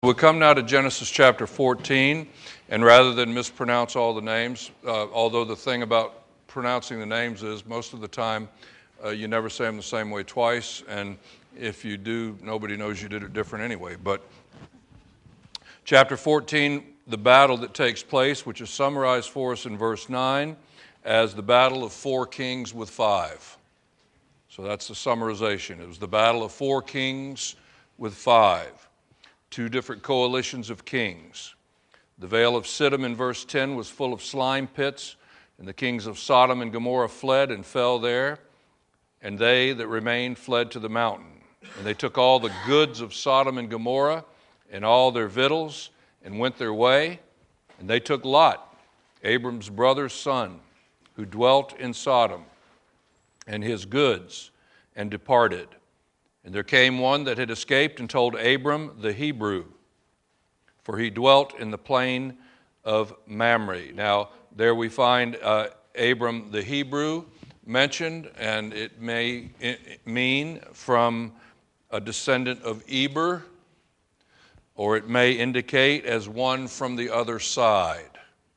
We come now to Genesis chapter 14, and rather than mispronounce all the names, although the thing about pronouncing the names is most of the time you never say them the same way twice, and if you do, nobody knows you did it different anyway. But chapter 14, the battle that takes place, which is summarized for us in verse 9 as the battle of 4 kings with 5. So that's the summarization. It was the battle of 4 kings with 5. 2 different coalitions of kings. The vale of Siddim in verse 10 was full of slime pits, and the kings of Sodom and Gomorrah fled and fell there, and they that remained fled to the mountain. And they took all the goods of Sodom and Gomorrah and all their victuals and went their way. And they took Lot, Abram's brother's son, who dwelt in Sodom, and his goods, and departed. And there came one that had escaped and told Abram the Hebrew, for he dwelt in the plain of Mamre. Now, there we find Abram the Hebrew mentioned, and it may mean from a descendant of Eber, or it may indicate as one from the other side.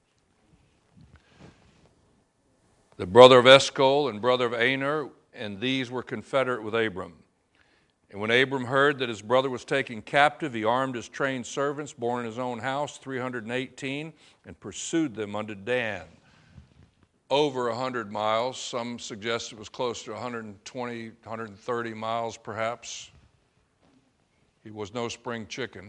The brother of Eshcol and brother of Aner, and these were confederate with Abram. And when Abram heard that his brother was taken captive, he armed his trained servants, born in his own house, 318, and pursued them unto Dan. Over 100 miles. Some suggest it was close to 120, 130 miles perhaps. He was no spring chicken.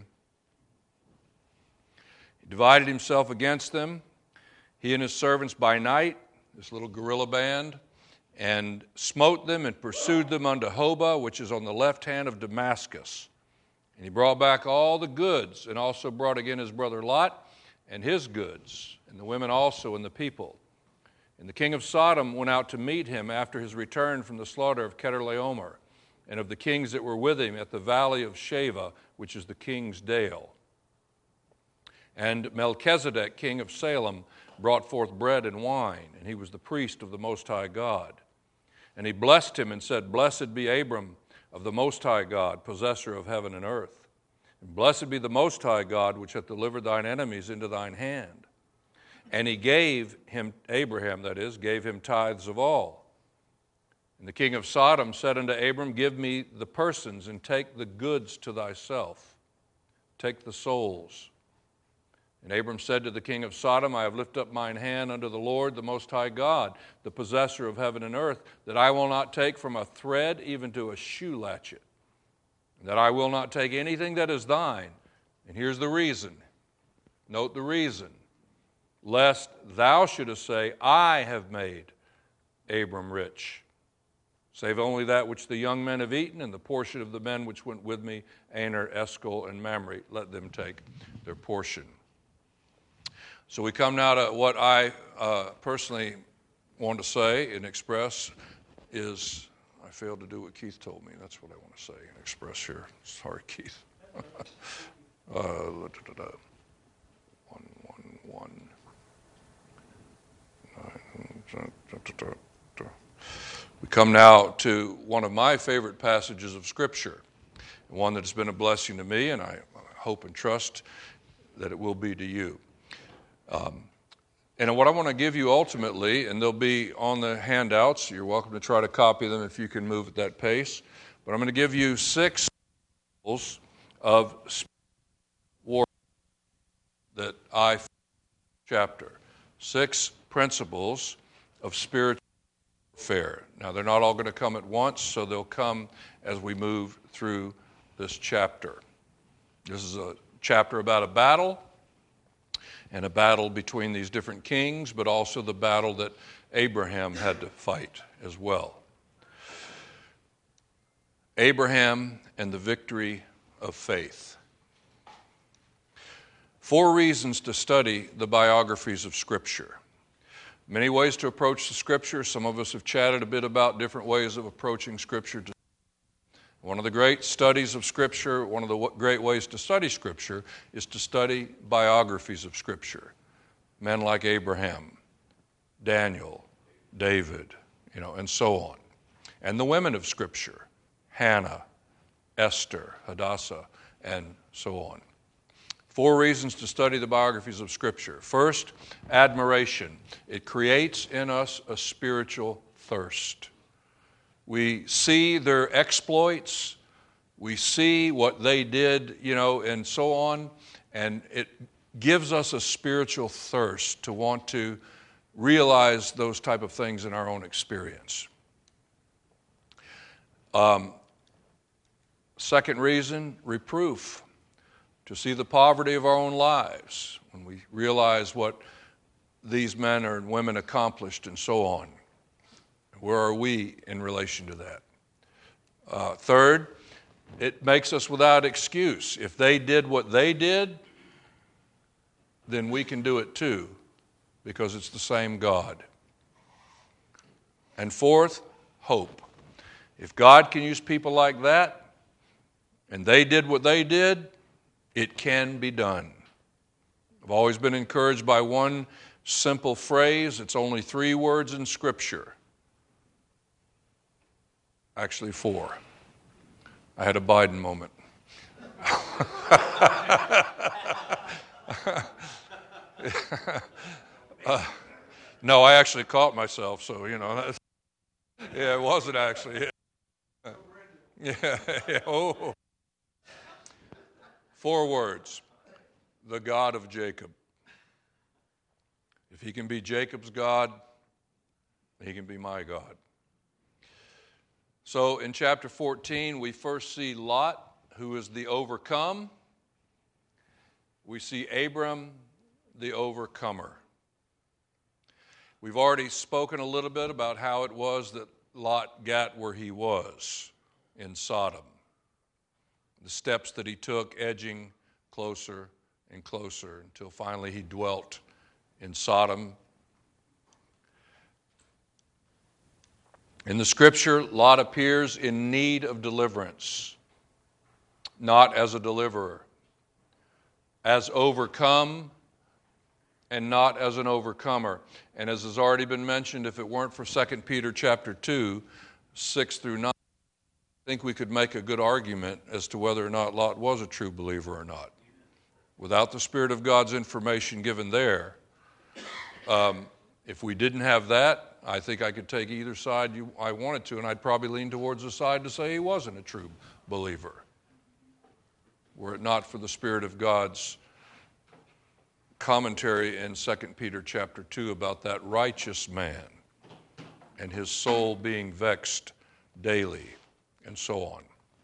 He divided himself against them, he and his servants by night, this little guerrilla band, and smote them and pursued them unto Hobah, which is on the left hand of Damascus. And he brought back all the goods, and also brought again his brother Lot and his goods, and the women also and the people. And the king of Sodom went out to meet him after his return from the slaughter of Chedorlaomer, and of the kings that were with him at the valley of Shaveh, which is the king's dale. And Melchizedek, king of Salem, brought forth bread and wine, and he was the priest of the Most High God. And he blessed him and said, Blessed be Abram of the Most High God, possessor of heaven and earth. And blessed be the Most High God, which hath delivered thine enemies into thine hand. And he gave him, Abraham that is, gave him tithes of all. And the king of Sodom said unto Abram, Give me the persons, and take the goods to thyself. Take the souls. And Abram said to the king of Sodom, I have lifted up mine hand unto the Lord, the Most High God, the possessor of heaven and earth, that I will not take from a thread even to a shoe latchet, and that I will not take anything that is thine. And here's the reason. Note the reason. Lest thou shouldest say, I have made Abram rich, save only that which the young men have eaten, and the portion of the men which went with me, Aner, Eshcol, and Mamre, let them take their portion. So we come now to what I personally want to say and express is, I failed to do what Keith told me. That's what I want to say and express here. Sorry, Keith. 1, 1, 1. We come now to one of my favorite passages of Scripture, one that has been a blessing to me, and I hope and trust that it will be to you. And what I want to give you ultimately, and they'll be on the handouts, you're welcome to try to copy them if you can move at that pace, but I'm going to give you 6 principles of warfare that I chapter. 6 principles of spiritual warfare. Now, they're not all going to come at once, so they'll come as we move through this chapter. This is a chapter about a battle, and a battle between these different kings, but also the battle that Abraham had to fight as well. Abraham and the victory of faith. 4 reasons to study the biographies of Scripture. Many ways to approach the Scripture. Some of us have chatted a bit about different ways of approaching Scripture. One of the great studies of Scripture, one of the great ways to study Scripture is to study biographies of Scripture. Men like Abraham, Daniel, David, and so on. And the women of Scripture, Hannah, Esther, Hadassah, and so on. 4 reasons to study the biographies of Scripture. First, admiration. It creates in us a spiritual thirst. We see their exploits, we see what they did, and so on, and it gives us a spiritual thirst to want to realize those type of things in our own experience. Second reason, reproof. To see the poverty of our own lives when we realize what these men and women accomplished and so on. Where are we in relation to that? Third, it makes us without excuse. If they did what they did, then we can do it too, because it's the same God. And fourth, hope. If God can use people like that, and they did what they did, it can be done. I've always been encouraged by one simple phrase. It's only 3 words in Scripture. Actually 4. I had a Biden moment. No, I actually caught myself, so, yeah, it wasn't actually. Yeah. Oh. 4 words. The God of Jacob. If he can be Jacob's God, he can be my God. So in chapter 14, we first see Lot, who is the overcome. We see Abram, the overcomer. We've already spoken a little bit about how it was that Lot got where he was in Sodom. The steps that he took, edging closer and closer until finally he dwelt in Sodom. In the Scripture, Lot appears in need of deliverance, not as a deliverer, as overcome and not as an overcomer. And as has already been mentioned, if it weren't for 2 Peter chapter 2, 6 through 9, I think we could make a good argument as to whether or not Lot was a true believer or not. Without the Spirit of God's information given there, if we didn't have that, I think I could take either side I wanted to, and I'd probably lean towards the side to say he wasn't a true believer. Were it not for the Spirit of God's commentary in 2 Peter chapter 2 about that righteous man and his soul being vexed daily, and so on.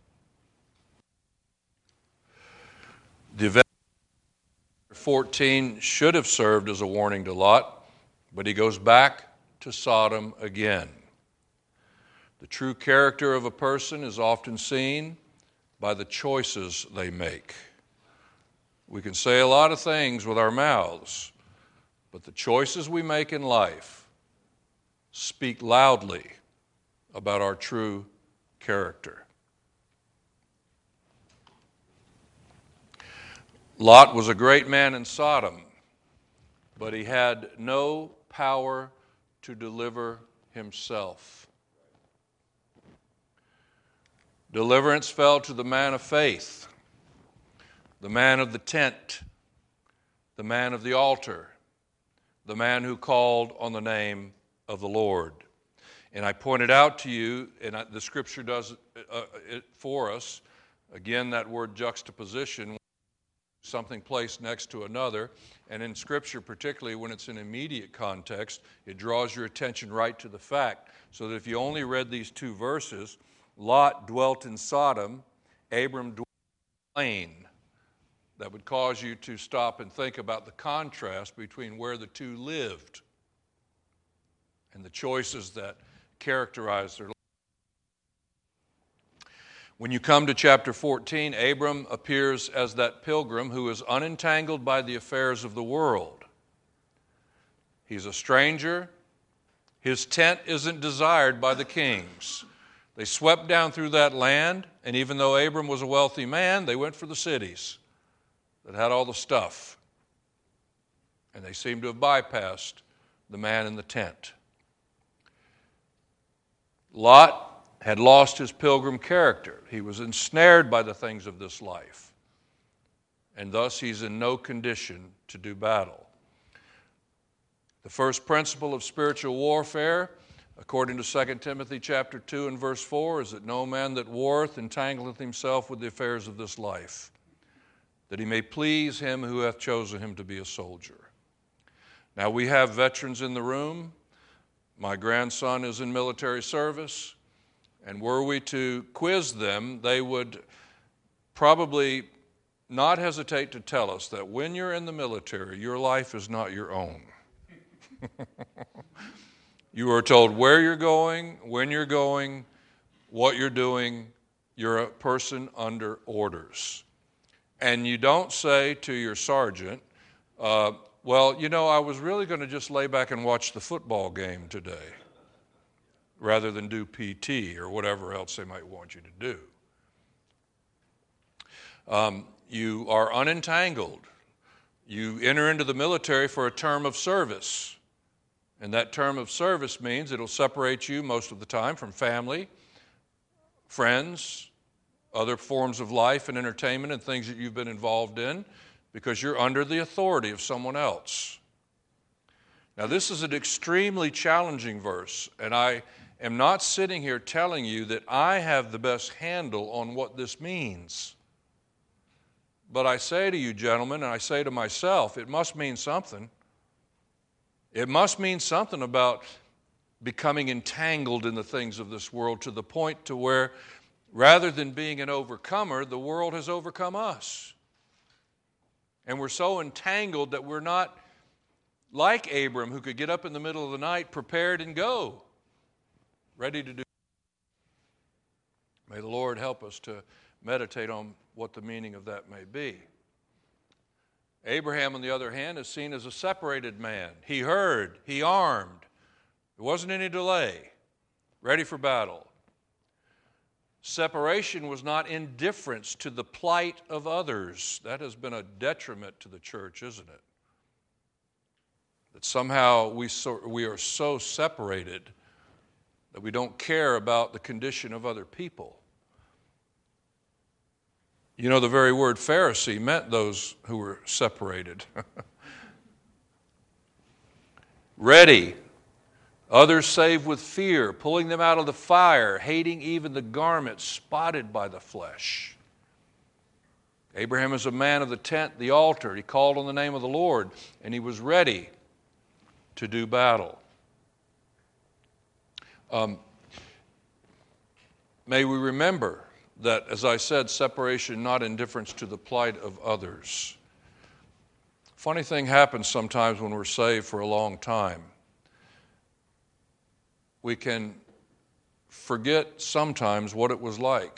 The event of 14 should have served as a warning to Lot, but he goes back to Sodom again. The true character of a person is often seen by the choices they make. We can say a lot of things with our mouths, but the choices we make in life speak loudly about our true character. Lot was a great man in Sodom, but he had no power to deliver himself. Deliverance fell to the man of faith, the man of the tent, the man of the altar, the man who called on the name of the Lord. And I pointed out to you, and the Scripture does it for us, again, that word juxtaposition, something placed next to another. And in Scripture, particularly when it's in immediate context, it draws your attention right to the fact. So that if you only read these 2 verses, Lot dwelt in Sodom, Abram dwelt in the plain. That would cause you to stop and think about the contrast between where the 2 lived and the choices that characterized their life. When you come to chapter 14, Abram appears as that pilgrim who is unentangled by the affairs of the world. He's a stranger. His tent isn't desired by the kings. They swept down through that land, and even though Abram was a wealthy man, they went for the cities that had all the stuff. And they seem to have bypassed the man in the tent. Lot had lost his pilgrim character. He was ensnared by the things of this life. and thus he's in no condition to do battle. The first principle of spiritual warfare, according to 2 Timothy chapter 2 and verse 4, is that no man that warreth entangleth himself with the affairs of this life, that he may please him who hath chosen him to be a soldier. Now, we have veterans in the room. My grandson is in military service, and were we to quiz them, they would probably not hesitate to tell us that when you're in the military, your life is not your own. You are told where you're going, when you're going, what you're doing. You're a person under orders. And you don't say to your sergeant, well, you know, I was really going to just lay back and watch the football game today rather than do PT or whatever else they might want you to do. You are unentangled. You enter into the military for a term of service. And that term of service means it'll separate you most of the time from family, friends, other forms of life and entertainment and things that you've been involved in because you're under the authority of someone else. Now, this is an extremely challenging verse, and I am not sitting here telling you that I have the best handle on what this means. But I say to you, gentlemen, and I say to myself, it must mean something. It must mean something about becoming entangled in the things of this world to the point to where, rather than being an overcomer, the world has overcome us. And we're so entangled that we're not like Abram, who could get up in the middle of the night, prepared and go, ready to do. May the Lord help us to meditate on what the meaning of that may be. Abraham, on the other hand, is seen as a separated man. He heard, he armed. There wasn't any delay. Ready for battle. Separation was not indifference to the plight of others. That has been a detriment to the church, isn't it? That somehow we are so separated that we don't care about the condition of other people. You know, the very word Pharisee meant those who were separated. Ready. Others saved with fear, pulling them out of the fire, hating even the garment spotted by the flesh. Abraham is a man of the tent, the altar. He called on the name of the Lord, and he was ready to do battle. May we remember that, as I said, separation, not indifference to the plight of others. Funny thing happens sometimes when we're saved for a long time. We can forget sometimes what it was like.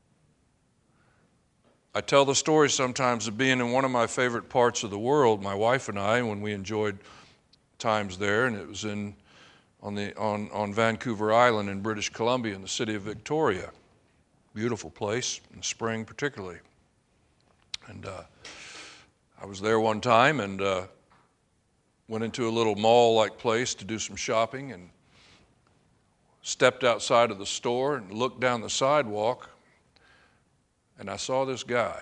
I tell the story sometimes of being in one of my favorite parts of the world, my wife and I, when we enjoyed times there, and it was on Vancouver Island in British Columbia in the city of Victoria. Beautiful place, in the spring particularly. And I was there one time and went into a little mall-like place to do some shopping and stepped outside of the store and looked down the sidewalk, and I saw this guy.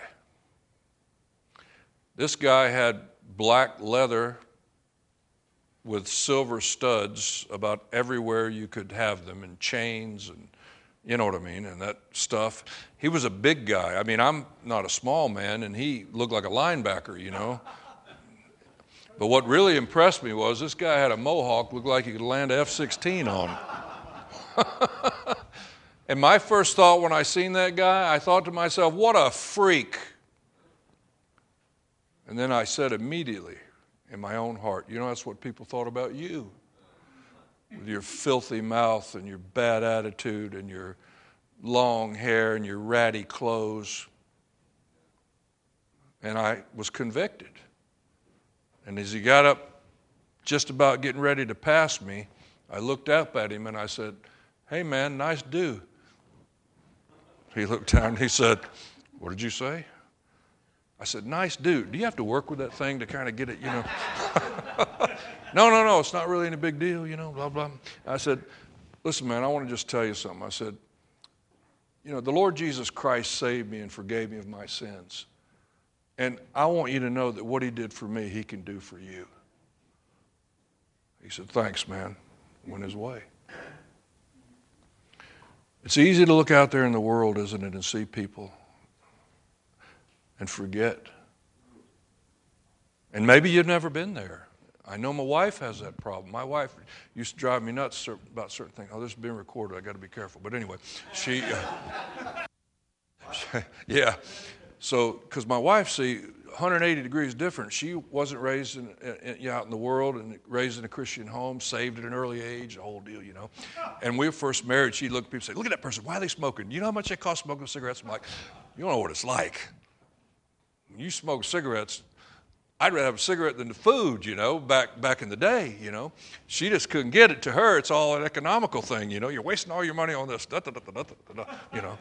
This guy had black leather with silver studs about everywhere you could have them, and chains, and you know what I mean, and that stuff. He was a big guy. I mean, I'm not a small man, and he looked like a linebacker, you know. But what really impressed me was this guy had a mohawk, looked like he could land an F-16 on. And my first thought when I seen that guy, I thought to myself, what a freak. And then I said immediately in my own heart, you know, that's what people thought about you. With your filthy mouth and your bad attitude and your long hair and your ratty clothes. And I was convicted. And as he got up just about getting ready to pass me, I looked up at him and I said, hey man, nice do. He looked down and he said, what did you say? I said, nice dude. Do you have to work with that thing to kind of get it, you know? No, it's not really any big deal, you know, blah, blah. I said, listen, man, I want to just tell you something. I said, you know, the Lord Jesus Christ saved me and forgave me of my sins. And I want you to know that what he did for me, he can do for you. He said, thanks, man. Went his way. It's easy to look out there in the world, isn't it, and see people and forget. And maybe you've never been there. I know my wife has that problem. My wife used to drive me nuts about certain things. Oh, this is being recorded. I got to be careful. But anyway, yeah. So, because my wife, see, 180 degrees different. She wasn't raised out in the world and raised in a Christian home, saved at an early age, the whole deal, you know. And we were first married. She'd look at people and say, look at that person. Why are they smoking? You know how much they cost smoking cigarettes? I'm like, you don't know what it's like. When you smoke cigarettes, I'd rather have a cigarette than the food, you know, back in the day, you know. She just couldn't get it. To her, it's all an economical thing, you know. You're wasting all your money on this, you know.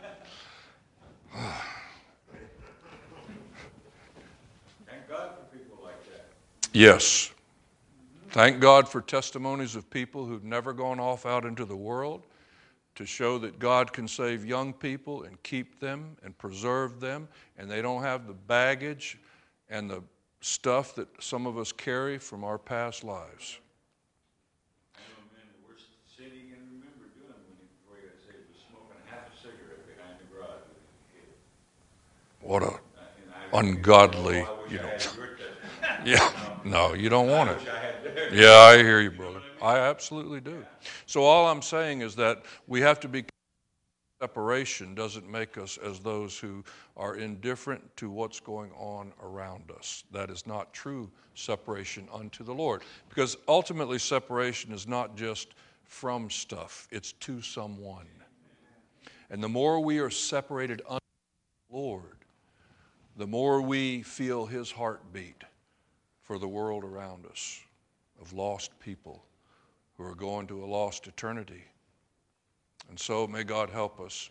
Thank God for people like that. Yes. Thank God for testimonies of people who've never gone off out into the world to show that God can save young people and keep them and preserve them, and they don't have the baggage and the stuff that some of us carry from our past lives. I know, man, the worst sin you can remember doing before you got saved was smoking half a cigarette behind the garage with a kid. What a ungodly, you know. Yeah, no, you don't want it. Yeah, I hear you, brother. I absolutely do. So all I'm saying is that we have to be. Separation doesn't make us as those who are indifferent to what's going on around us. That is not true separation unto the Lord. Because ultimately separation is not just from stuff, it's to someone. And the more we are separated unto the Lord, the more we feel his heartbeat for the world around us of lost people who are going to a lost eternity. And so may God help us.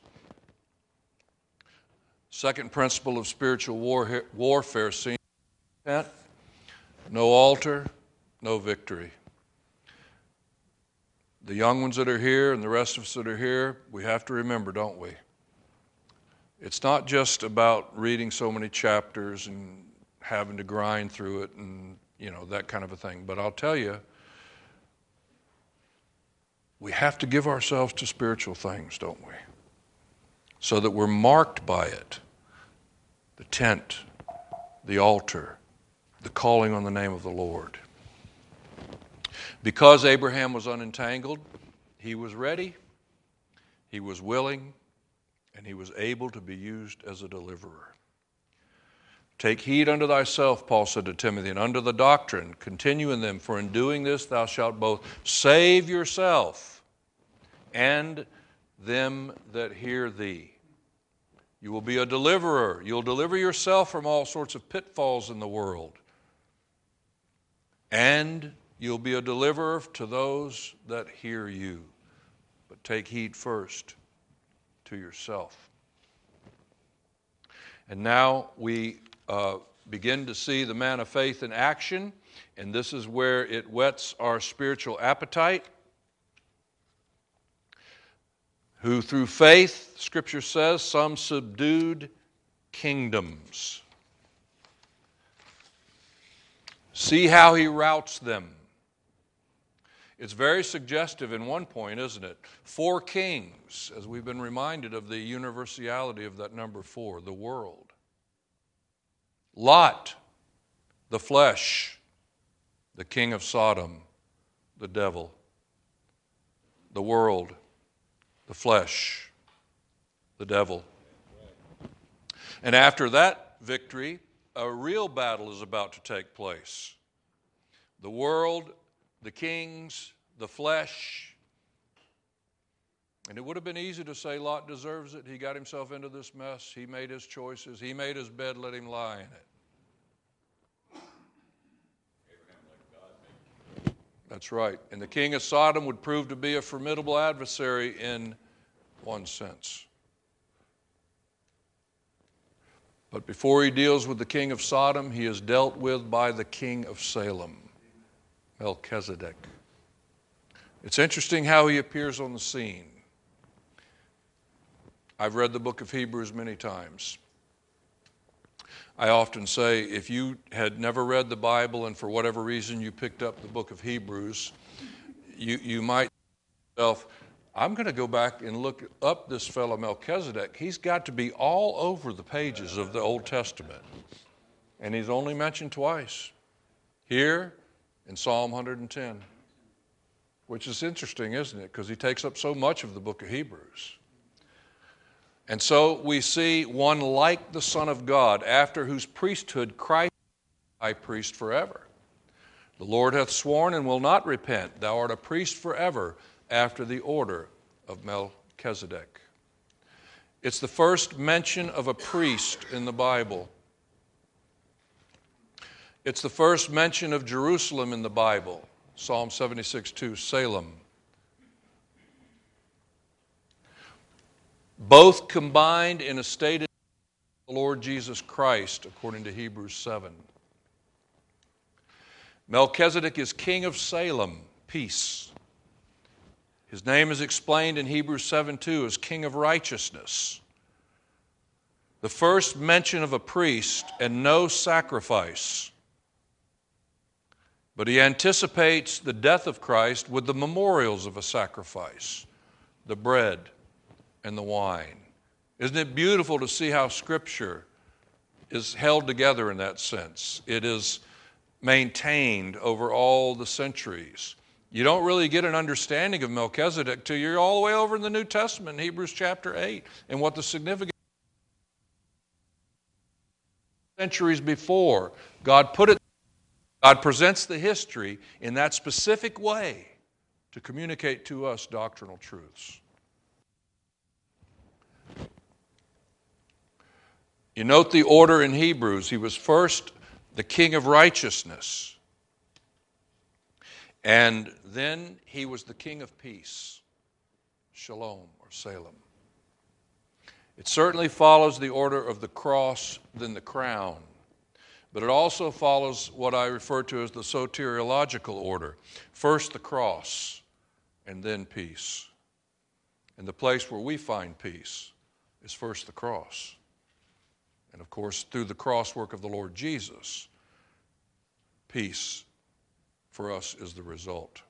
Second principle of spiritual warfare, seen in the tent, no altar, no victory. The young ones that are here and the rest of us that are here, we have to remember, don't we? It's not just about reading so many chapters and having to grind through it and, you know, that kind of a thing. But I'll tell you, we have to give ourselves to spiritual things, don't we? So that we're marked by it. The tent, the altar, the calling on the name of the Lord. Because Abraham was unentangled, he was ready, he was willing, and he was able to be used as a deliverer. Take heed unto thyself, Paul said to Timothy, and unto the doctrine, continue in them, for in doing this thou shalt both save yourself and them that hear thee. You will be a deliverer. You'll deliver yourself from all sorts of pitfalls in the world. And you'll be a deliverer to those that hear you. But take heed first to yourself. And now we begin to see the man of faith in action, and this is where it whets our spiritual appetite. Who through faith, Scripture says, some subdued kingdoms. See how he routs them. It's very suggestive in one point, isn't it? 4 kings, as we've been reminded of the universality of that number 4, the world. Lot, the flesh, the king of Sodom, the devil. The world, the flesh, the devil. And after that victory, a real battle is about to take place. The world, the kings, the flesh. And it would have been easy to say Lot deserves it. He got himself into this mess. He made his choices. He made his bed, let him lie in it. That's right. And the king of Sodom would prove to be a formidable adversary in one sense. But before he deals with the king of Sodom, he is dealt with by the king of Salem, Melchizedek. It's interesting how he appears on the scene. I've read the book of Hebrews many times. I often say, if you had never read the Bible and for whatever reason you picked up the book of Hebrews, you might say to yourself, I'm going to go back and look up this fellow Melchizedek. He's got to be all over the pages of the Old Testament. And he's only mentioned twice. Here in Psalm 110. Which is interesting, isn't it? Because he takes up so much of the book of Hebrews. And so we see one like the Son of God, after whose priesthood Christ is high priest forever. The Lord hath sworn and will not repent. Thou art a priest forever, after the order of Melchizedek. It's the first mention of a priest in the Bible. It's the first mention of Jerusalem in the Bible. Psalm 76:2, Salem. Both combined in a stated the Lord Jesus Christ, according to Hebrews 7. Melchizedek is king of Salem, peace. His name is explained in Hebrews 7:2 as king of righteousness. The first mention of a priest and no sacrifice. But he anticipates the death of Christ with the memorials of a sacrifice, the bread and the wine. Isn't it beautiful to see how Scripture is held together in that sense? It is maintained over all the centuries. You don't really get an understanding of Melchizedek till you're all the way over in the New Testament, in Hebrews chapter 8, and what the significance centuries before. God presents the history in that specific way to communicate to us doctrinal truths. You note the order in Hebrews. He was first the king of righteousness. And then he was the king of peace. Shalom or Salem. It certainly follows the order of the cross, then the crown. But it also follows what I refer to as the soteriological order. First the cross, and then peace. And the place where we find peace is first the cross. And of course, through the cross work of the Lord Jesus, peace for us is the result.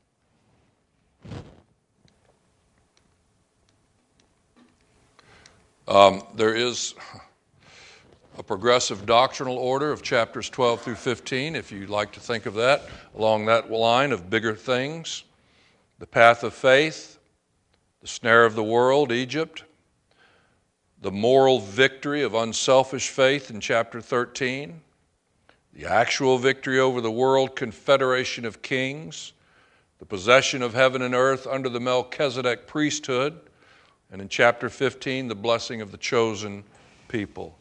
There is a progressive doctrinal order of chapters 12 through 15, if you'd like to think of that, along that line of bigger things. The path of faith, the snare of the world, Egypt, the moral victory of unselfish faith in chapter 13, the actual victory over the world confederation of kings, the possession of heaven and earth under the Melchizedek priesthood, and in chapter 15, the blessing of the chosen people.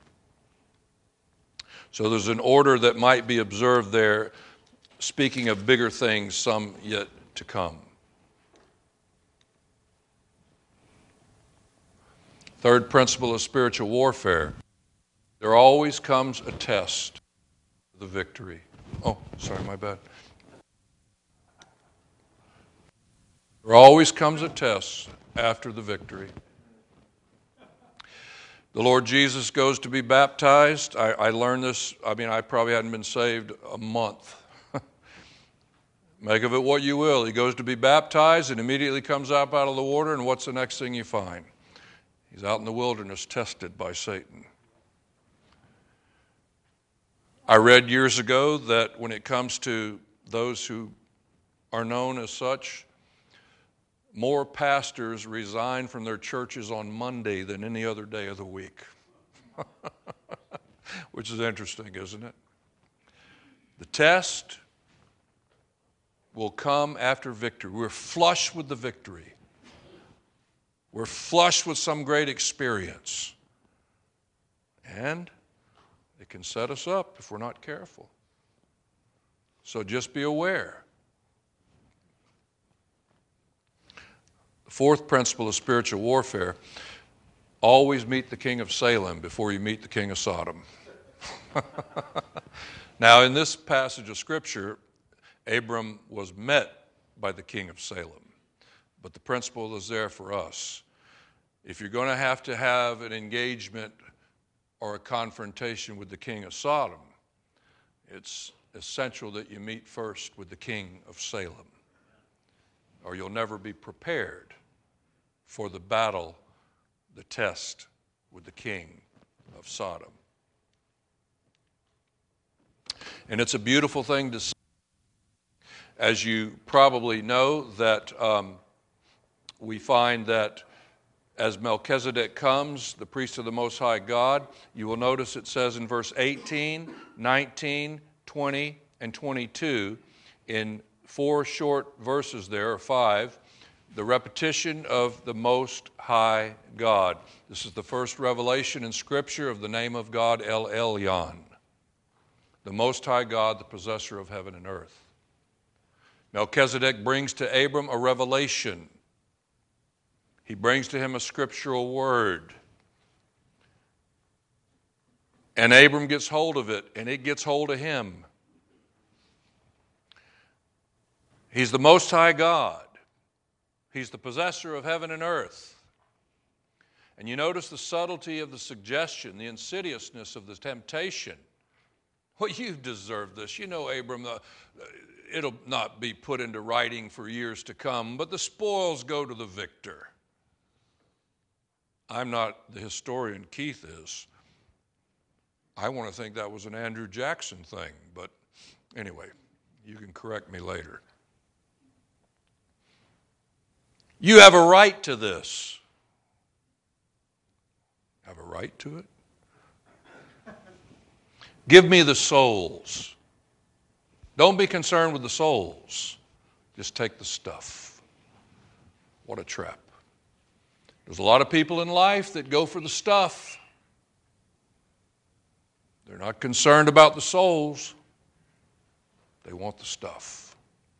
So there's an order that might be observed there, speaking of bigger things, some yet to come. Third principle of spiritual warfare. There always comes a test of the victory. Oh, sorry, my bad. There always comes a test after the victory. The Lord Jesus goes to be baptized. I learned this, I probably hadn't been saved a month. Make of it what you will. He goes to be baptized and immediately comes up out of the water, and what's the next thing you find? He's out in the wilderness tested by Satan. I read years ago that when it comes to those who are known as such, more pastors resign from their churches on Monday than any other day of the week. Which is interesting, isn't it? The test will come after victory. We're flush with the victory. We're flush with some great experience. And it can set us up if we're not careful. So just be aware. The fourth principle of spiritual warfare, always meet the king of Salem before you meet the king of Sodom. Now, in this passage of Scripture, Abram was met by the king of Salem. But the principle is there for us. If you're going to have an engagement or a confrontation with the king of Sodom. It's essential that you meet first with the king of Salem, or you'll never be prepared for the battle, the test with the king of Sodom. And it's a beautiful thing to see. As you probably know, that we find that as Melchizedek comes, the priest of the Most High God, you will notice it says in verse 18, 19, 20, and 22, in 4 short verses there, or 5, the repetition of the Most High God. This is the first revelation in Scripture of the name of God, El Elyon, the Most High God, the possessor of heaven and earth. Melchizedek brings to Abram a revelation. He brings to him a scriptural word. And Abram gets hold of it, and it gets hold of him. He's the Most High God. He's the possessor of heaven and earth. And you notice the subtlety of the suggestion, the insidiousness of the temptation. Well, you deserve this. You know, Abram, it'll not be put into writing for years to come, but the spoils go to the victor. I'm not the historian Keith is. I want to think that was an Andrew Jackson thing, but anyway, you can correct me later. You have a right to this. Have a right to it? Give me the souls. Don't be concerned with the souls. Just take the stuff. What a trap. There's a lot of people in life that go for the stuff. They're not concerned about the souls. They want the stuff.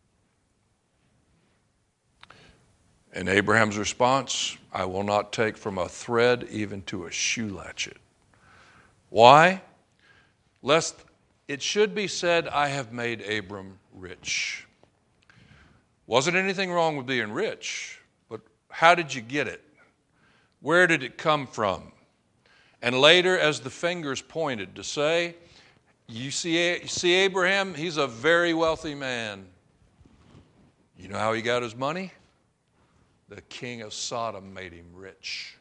And Abraham's response, I will not take from a thread even to a shoe latchet. Why? Lest it should be said, I have made Abram rich. Wasn't anything wrong with being rich, but how did you get it? Where did it come from? And later, as the fingers pointed to say, you see Abraham, he's a very wealthy man. You know how he got his money? The king of Sodom made him rich.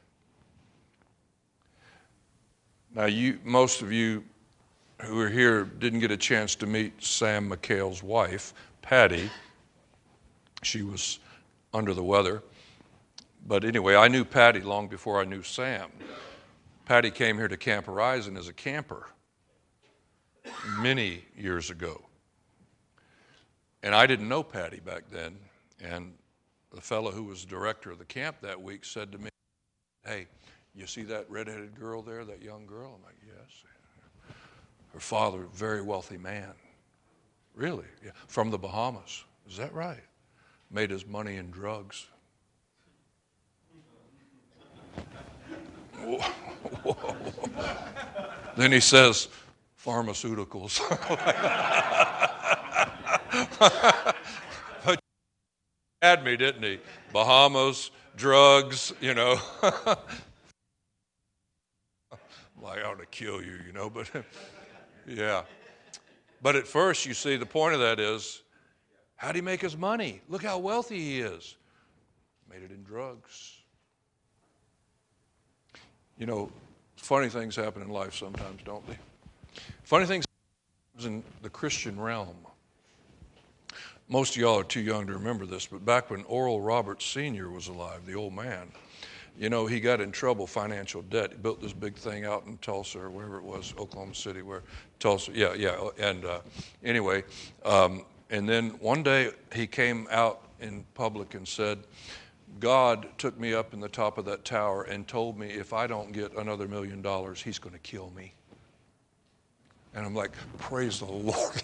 Now, most of you who are here didn't get a chance to meet Sam McHale's wife, Patty. She was under the weather. But anyway, I knew Patty long before I knew Sam. Patty came here to Camp Horizon as a camper many years ago. And I didn't know Patty back then. And the fellow who was director of the camp that week said to me, hey, you see that redheaded girl there, that young girl? I'm like, yes. Her father, very wealthy man. Really? Yeah. From the Bahamas. Is that right? Made his money in drugs. Whoa. Then he says, pharmaceuticals. But he had me, didn't he? Bahamas, drugs, you know. Well, I ought to kill you, you know, but yeah. But at first, you see, the point of that is, how'd he make his money? Look how wealthy he is. Made it in drugs. You know, funny things happen in life sometimes, don't they? Funny things happen in the Christian realm. Most of y'all are too young to remember this, but back when Oral Roberts Sr. was alive, the old man, you know, he got in trouble, financial debt. He built this big thing out in Tulsa or wherever it was, Oklahoma City, Tulsa, yeah. And anyway, and then one day he came out in public and said, God took me up in the top of that tower and told me if I don't get another $1 million, he's going to kill me. And I'm like, praise the Lord.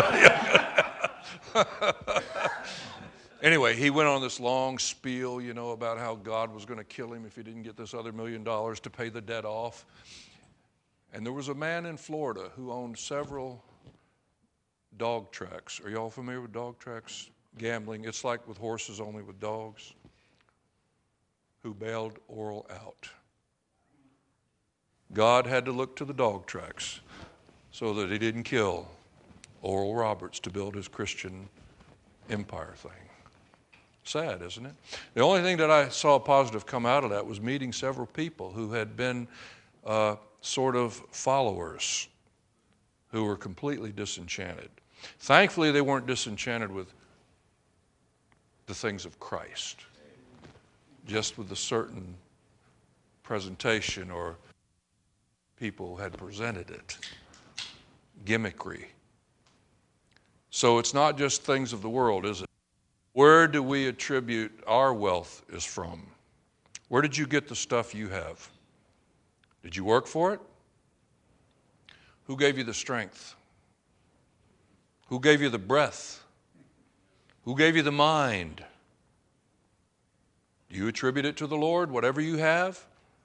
Anyway, he went on this long spiel, you know, about how God was going to kill him if he didn't get this other $1 million to pay the debt off. And there was a man in Florida who owned several dog tracks. Are y'all familiar with dog tracks? Gambling. It's like with horses, only with dogs. Who bailed Oral out. God had to look to the dog tracks so that he didn't kill Oral Roberts to build his Christian empire thing. Sad, isn't it? The only thing that I saw positive come out of that was meeting several people who had been sort of followers who were completely disenchanted. Thankfully, they weren't disenchanted with the things of Christ, just with a certain presentation or people had presented it. Gimmickry. So it's not just things of the world, is it? Where do we attribute our wealth is from? Where did you get the stuff you have? Did you work for it? Who gave you the strength? Who gave you the breath? Who gave you the mind? Do you attribute it to the Lord, whatever you have?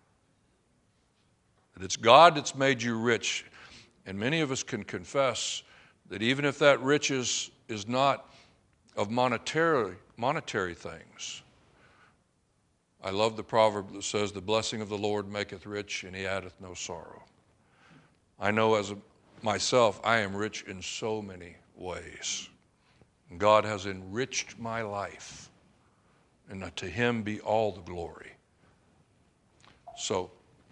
That it's God that's made you rich. And many of us can confess that even if that riches is not of monetary things. I love the proverb that says, the blessing of the Lord maketh rich, and he addeth no sorrow. I know as myself, I am rich in so many ways. God has enriched my life, and to him be all the glory. So,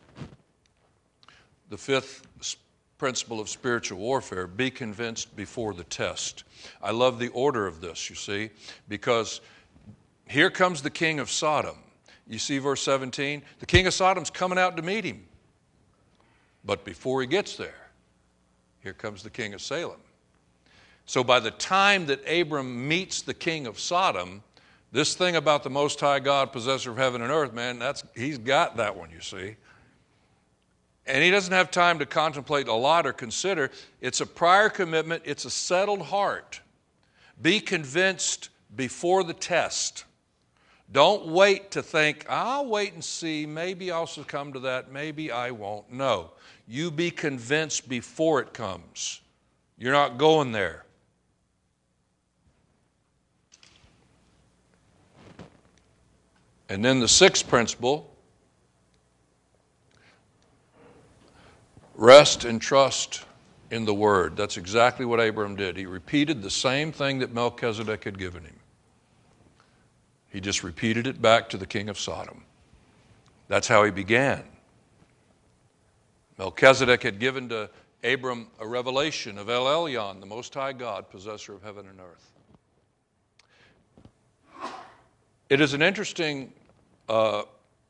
the fifth principle of spiritual warfare, be convinced before the test. I love the order of this, you see, because here comes the king of Sodom. You see verse 17? The king of Sodom's coming out to meet him. But before he gets there, here comes the king of Salem. So by the time that Abram meets the king of Sodom, this thing about the Most High God, possessor of heaven and earth, man, he's got that one, you see. And he doesn't have time to contemplate a lot or consider. It's a prior commitment. It's a settled heart. Be convinced before the test. Don't wait to think, I'll wait and see. Maybe I'll succumb to that. Maybe I won't. No. You be convinced before it comes. You're not going there. And then the sixth principle, rest and trust in the Word. That's exactly what Abram did. He repeated the same thing that Melchizedek had given him. He just repeated it back to the king of Sodom. That's how he began. Melchizedek had given to Abram a revelation of El Elyon, the Most High God, possessor of heaven and earth. It is an interesting a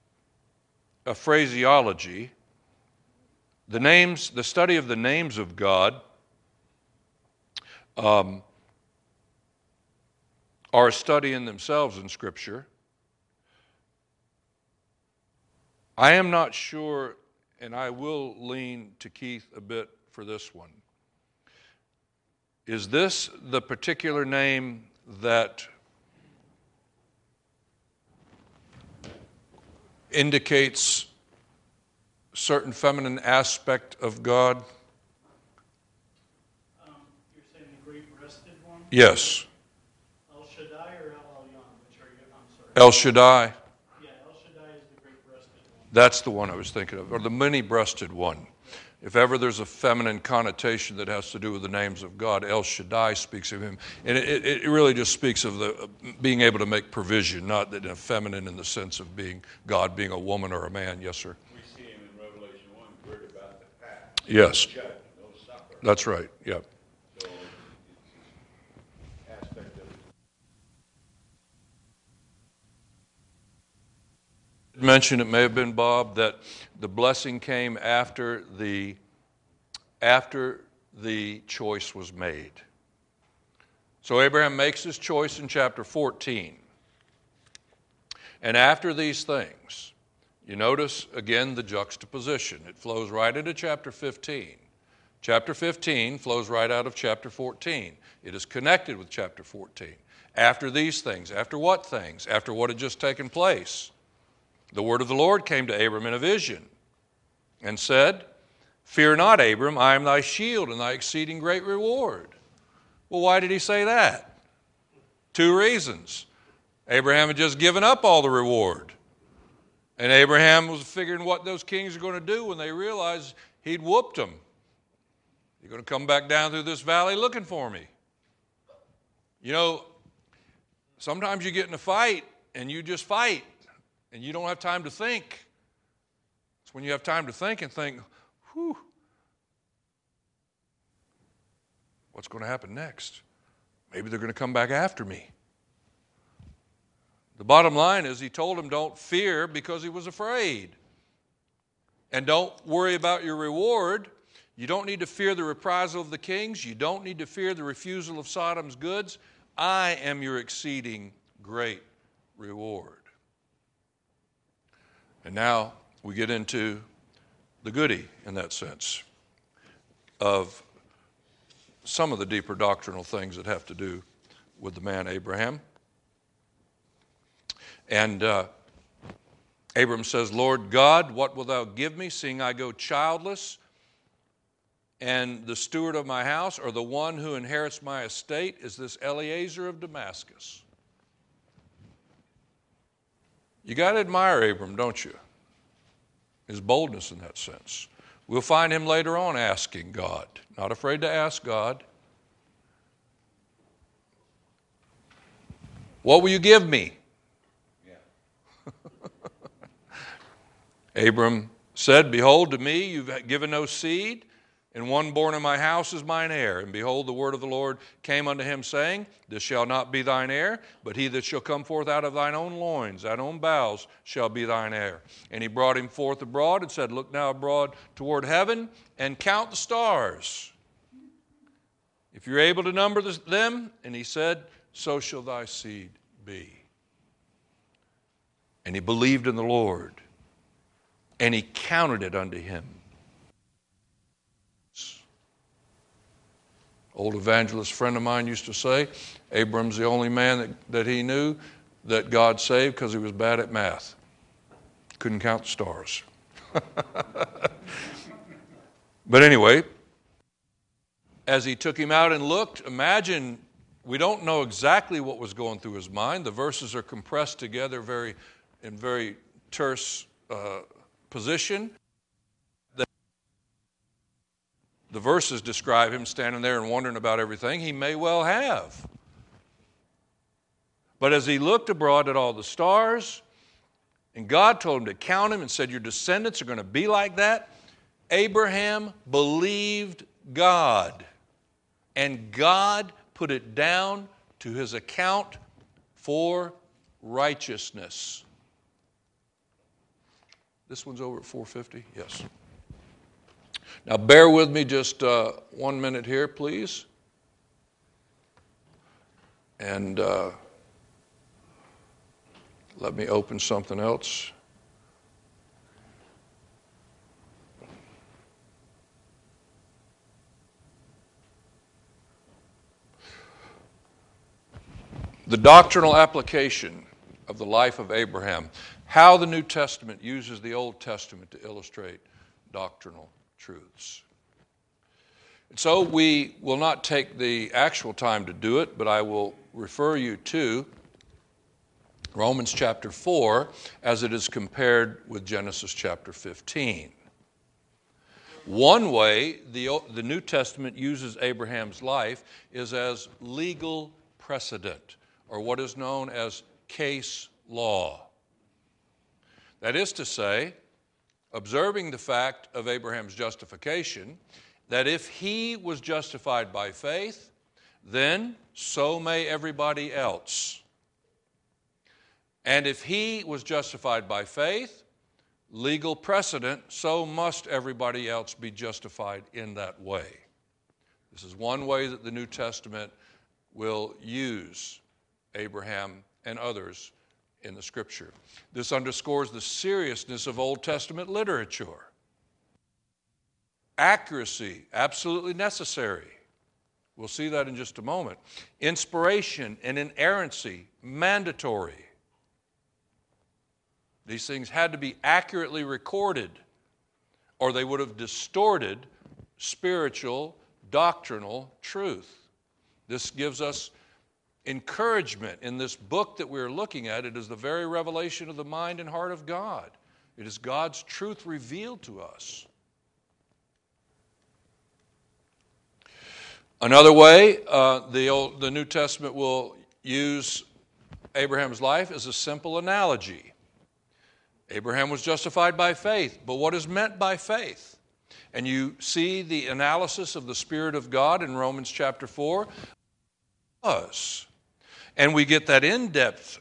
phraseology. The study of the names of God are a study in themselves in Scripture. I am not sure, and I will lean to Keith a bit for this one. Is this the particular name that indicates certain feminine aspect of God? You're saying the great-breasted one? Yes. El Shaddai or El Elyon? Which are you? I'm sorry. El Shaddai. Yeah, El Shaddai is the great-breasted one. That's the one I was thinking of, or the many-breasted one. If ever there's a feminine connotation that has to do with the names of God, El Shaddai speaks of him. And it really just speaks of the being able to make provision, not that feminine in the sense of being God being a woman or a man. Yes, sir. We see him in Revelation 1, worried about the past. Yes. Judge, no supper. That's right, yeah. So it's aspect of it. Mentioned, it may have been Bob, that the blessing came after the choice was made. So Abraham makes his choice in chapter 14. And after these things, you notice again the juxtaposition. It flows right into chapter 15. Chapter 15 flows right out of chapter 14. It is connected with chapter 14. After these things, after what things? After what had just taken place. The word of the Lord came to Abram in a vision and said, "Fear not, Abram, I am thy shield and thy exceeding great reward." Well, why did he say that? 2 reasons. Abraham had just given up all the reward. And Abraham was figuring what those kings are going to do when they realized he'd whooped them. You're going to come back down through this valley looking for me. You know, sometimes you get in a fight and you just fight and you don't have time to think. It's when you have time to think and think, whew, what's going to happen next? Maybe they're going to come back after me. The bottom line is he told him don't fear because he was afraid. And don't worry about your reward. You don't need to fear the reprisal of the kings. You don't need to fear the refusal of Sodom's goods. I am your exceeding great reward. And now we get into the goody in that sense of some of the deeper doctrinal things that have to do with the man Abraham. And Abram says, Lord God, what wilt thou give me, seeing I go childless? And the steward of my house, or the one who inherits my estate, is this Eliezer of Damascus. You got to admire Abram, don't you? His boldness in that sense. We'll find him later on asking God, not afraid to ask God. What will you give me? Abram said, behold, to me you've given no seed, and one born in my house is mine heir. And behold, the word of the Lord came unto him, saying, this shall not be thine heir, but he that shall come forth out of thine own loins, thine own bowels, shall be thine heir. And he brought him forth abroad, and said, look now abroad toward heaven, and count the stars, if you're able to number them. And he said, so shall thy seed be. And he believed in the Lord, and he counted it unto him. Old evangelist friend of mine used to say, Abram's the only man that he knew that God saved because he was bad at math. Couldn't count the stars. But anyway, as he took him out and looked, imagine, we don't know exactly what was going through his mind. The verses are compressed together in very terse position. The verses describe him standing there and wondering about everything. He may well have. But as he looked abroad at all the stars, and God told him to count them and said, your descendants are going to be like that, Abraham believed God. And God put it down to his account for righteousness. This one's over at 450? Yes. Now bear with me just 1 minute here, please. And let me open something else. The doctrinal application of the life of Abraham, how the New Testament uses the Old Testament to illustrate doctrinal truths. And so we will not take the actual time to do it, but I will refer you to Romans chapter 4 as it is compared with Genesis chapter 15. One way the New Testament uses Abraham's life is as legal precedent, or what is known as case law. That is to say, observing the fact of Abraham's justification, that if he was justified by faith, then so may everybody else. And if he was justified by faith, legal precedent, so must everybody else be justified in that way. This is one way that the New Testament will use Abraham and others in the Scripture. This underscores the seriousness of Old Testament literature. Accuracy, absolutely necessary. We'll see that in just a moment. Inspiration and inerrancy, mandatory. These things had to be accurately recorded, or they would have distorted spiritual, doctrinal truth. This gives us encouragement in this book that we're looking at. It is the very revelation of the mind and heart of God. It is God's truth revealed to us. Another way the New Testament will use Abraham's life is a simple analogy. Abraham was justified by faith, but what is meant by faith? And you see the analysis of the Spirit of God in Romans chapter 4. And we get that in-depth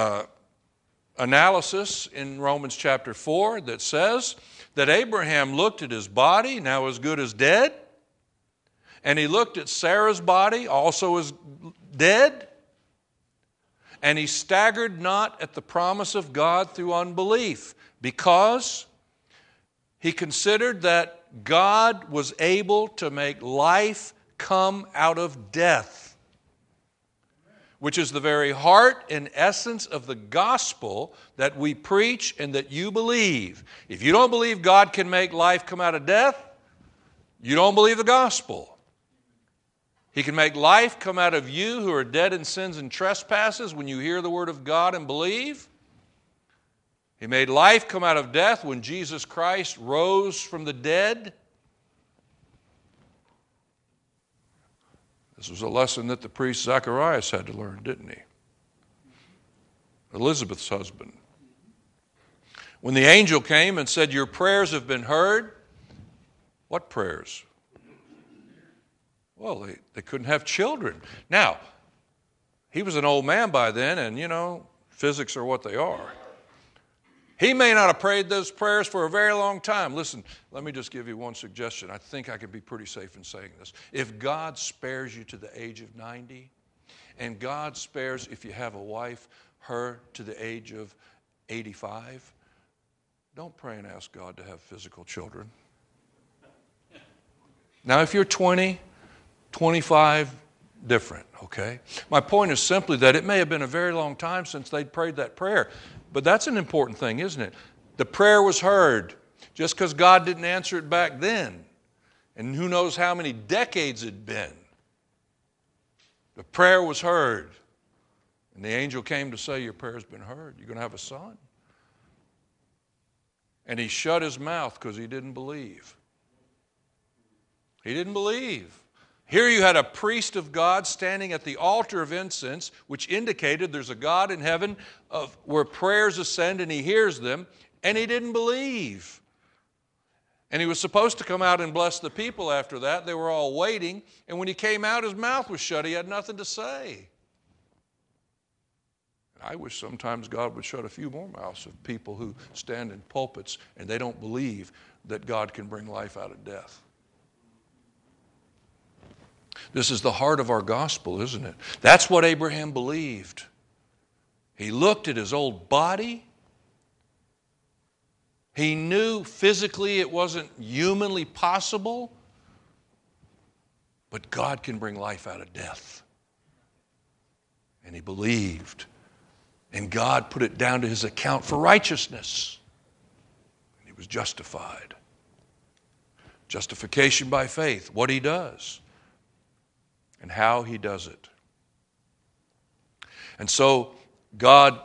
analysis in Romans chapter 4 that says that Abraham looked at his body, now as good as dead, and he looked at Sarah's body, also as dead, and he staggered not at the promise of God through unbelief, because he considered that God was able to make life come out of death, which is the very heart and essence of the gospel that we preach and that you believe. If you don't believe God can make life come out of death, you don't believe the gospel. He can make life come out of you who are dead in sins and trespasses when you hear the word of God and believe. He made life come out of death when Jesus Christ rose from the dead. This was a lesson that the priest Zacharias had to learn, didn't he? Elizabeth's husband. When the angel came and said, "Your prayers have been heard," what prayers? Well, they couldn't have children. Now, he was an old man by then, and physics are what they are. He may not have prayed those prayers for a very long time. Listen, let me just give you one suggestion. I think I could be pretty safe in saying this. If God spares you to the age of 90, and God spares, if you have a wife, her to the age of 85, don't pray and ask God to have physical children. Now, if you're 20, 25, different, okay? My point is simply that it may have been a very long time since they'd prayed that prayer, but that's an important thing, isn't it? The prayer was heard just because God didn't answer it back then, and who knows how many decades it'd been. The prayer was heard, and the angel came to say, "Your prayer's been heard. You're going to have a son." And he shut his mouth because he didn't believe. He didn't believe. Here you had a priest of God standing at the altar of incense, which indicated there's a God in heaven where prayers ascend and he hears them, and he didn't believe. And he was supposed to come out and bless the people after that. They were all waiting, and when he came out, his mouth was shut. He had nothing to say. I wish sometimes God would shut a few more mouths of people who stand in pulpits and they don't believe that God can bring life out of death. This is the heart of our gospel, isn't it? That's what Abraham believed. He looked at his old body. He knew physically it wasn't humanly possible, but God can bring life out of death. And he believed. And God put it down to his account for righteousness. And he was justified. Justification by faith, what he does. And how he does it. And so God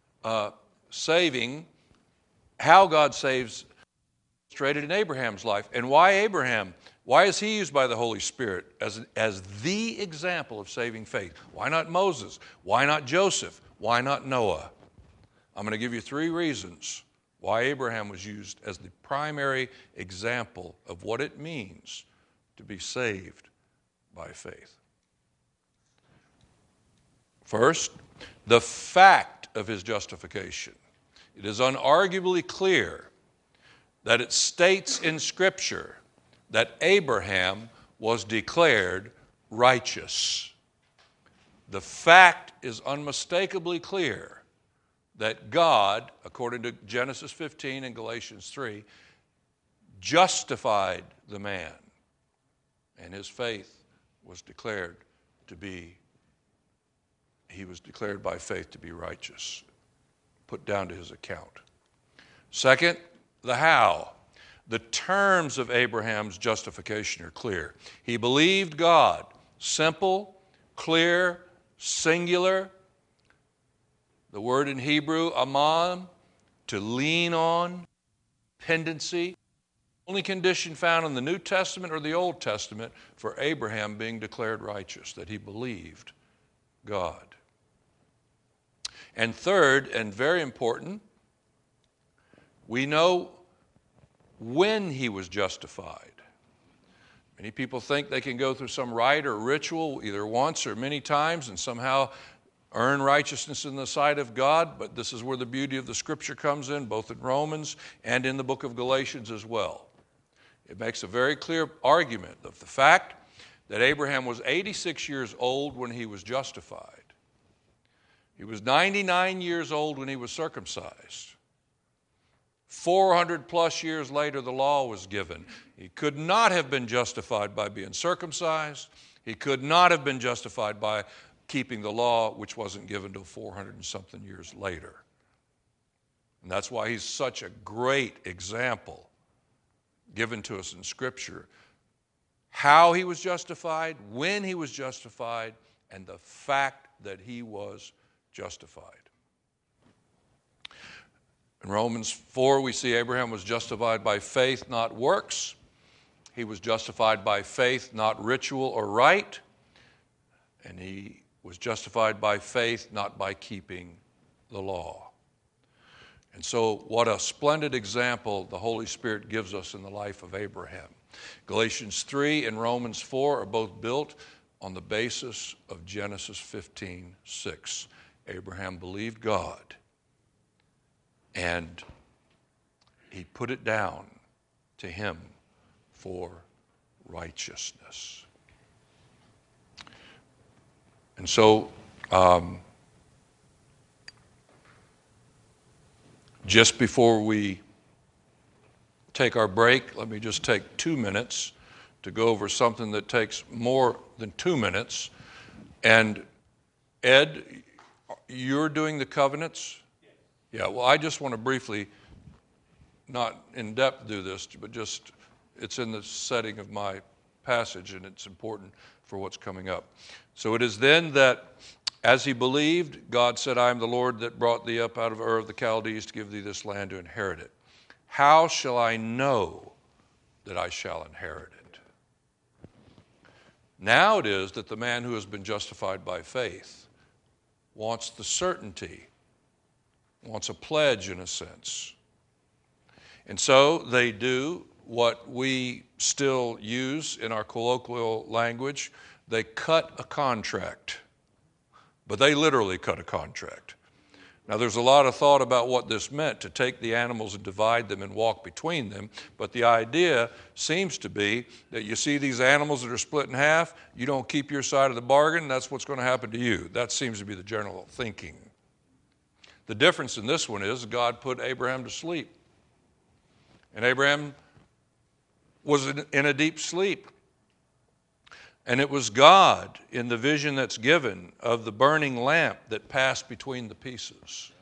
how God saves, illustrated in Abraham's life. And why Abraham? Why is he used by the Holy Spirit as the example of saving faith? Why not Moses? Why not Joseph? Why not Noah? I'm going to give you 3 reasons why Abraham was used as the primary example of what it means to be saved by faith. First, the fact of his justification. It is unarguably clear that it states in Scripture that Abraham was declared righteous. The fact is unmistakably clear that God, according to Genesis 15 and Galatians 3, justified the man, and his faith was declared to be he was declared by faith to be righteous, put down to his account. Second, the how. The terms of Abraham's justification are clear. He believed God. Simple, clear, singular. The word in Hebrew, aman, to lean on. pendency, only condition found in the New Testament or the Old Testament for Abraham being declared righteous, that he believed God. And third, and very important, we know when he was justified. Many people think they can go through some rite or ritual either once or many times and somehow earn righteousness in the sight of God, but this is where the beauty of the Scripture comes in, both in Romans and in the book of Galatians as well. It makes a very clear argument of the fact that Abraham was 86 years old when he was justified. He was 99 years old when he was circumcised. 400 plus years later, the law was given. He could not have been justified by being circumcised. He could not have been justified by keeping the law, which wasn't given until 400 and something years later. And that's why he's such a great example given to us in Scripture. How he was justified, when he was justified, and the fact that he was justified. In Romans 4, we see Abraham was justified by faith, not works. He was justified by faith, not ritual or rite. And he was justified by faith, not by keeping the law. And so what a splendid example the Holy Spirit gives us in the life of Abraham. Galatians 3 and Romans 4 are both built on the basis of Genesis 15:6. Abraham believed God, and he put it down to him for righteousness. And so, just before we take our break, let me just take 2 minutes to go over something that takes more than 2 minutes. And Ed, you're doing the covenants? Yeah, well, I just want to briefly, not in depth do this, but just, it's in the setting of my passage and it's important for what's coming up. So it is then that as he believed, God said, I am the Lord that brought thee up out of Ur of the Chaldees to give thee this land to inherit it. How shall I know that I shall inherit it? Now it is that the man who has been justified by faith wants the certainty, wants a pledge in a sense. And so they do what we still use in our colloquial language. They cut a contract, but they literally cut a contract. Now there's a lot of thought about what this meant, to take the animals and divide them and walk between them, but the idea seems to be that you see these animals that are split in half, you don't keep your side of the bargain, that's what's going to happen to you. That seems to be the general thinking. The difference in this one is God put Abraham to sleep. And Abraham was in a deep sleep. And it was God, in the vision that's given of the burning lamp, that passed between the pieces.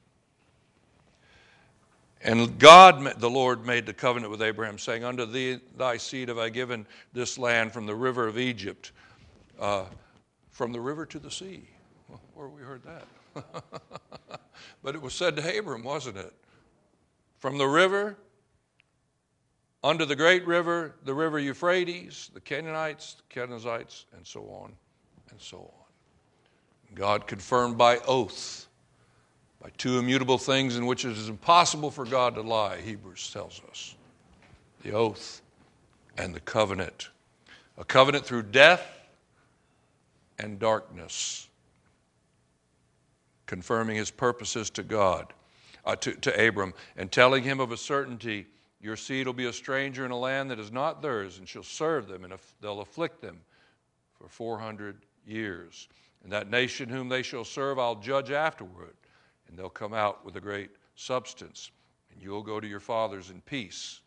And God, the Lord, made the covenant with Abraham, saying, unto thee, thy seed have I given this land from the river of Egypt, from the river to the sea. Well, where have we heard that? But it was said to Abram, wasn't it? From the river unto the great river, the river Euphrates, the Canaanites, the Kenizzites, and so on and so on. God confirmed by oath, by two immutable things in which it is impossible for God to lie, Hebrews tells us. The oath and the covenant. A covenant through death and darkness, confirming his purposes to God, to Abram, and telling him of a certainty, your seed will be a stranger in a land that is not theirs, and shall serve them, and they'll afflict them for 400 years. And that nation whom they shall serve I'll judge afterward, and they'll come out with a great substance. And you will go to your fathers in peace,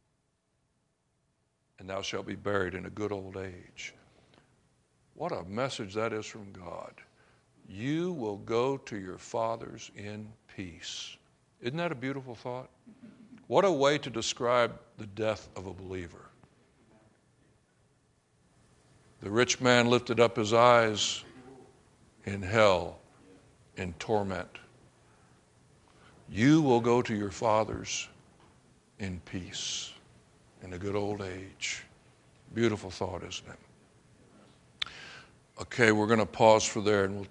and thou shalt be buried in a good old age. What a message that is from God. You will go to your fathers in peace. Isn't that a beautiful thought? What a way to describe the death of a believer. The rich man lifted up his eyes in hell, in torment. You will go to your fathers in peace in a good old age. Beautiful thought, isn't it? Okay, we're going to pause for there and we'll